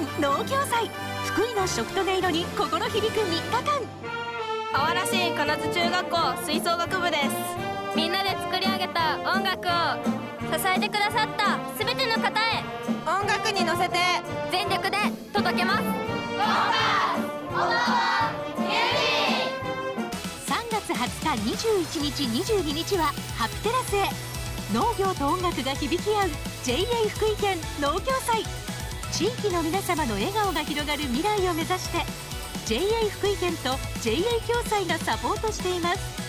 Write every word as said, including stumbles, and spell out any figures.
農業祭。福井の食と音色に心響くみっかかん。 あわら市金津中学校吹奏楽部です。 みんなで作り上げた音楽を支えてくださったすべての方へ、 音楽に乗せて全力で届けます。 さんがつはつか、にじゅういちにち、にじゅうににちはハプテラスへ。農業と音楽が響き合う ジェイエー 福井県農業祭。地域の皆様の笑顔が広がる未来を目指して ジェイエー 福井県と ジェイエー 共済がサポートしています。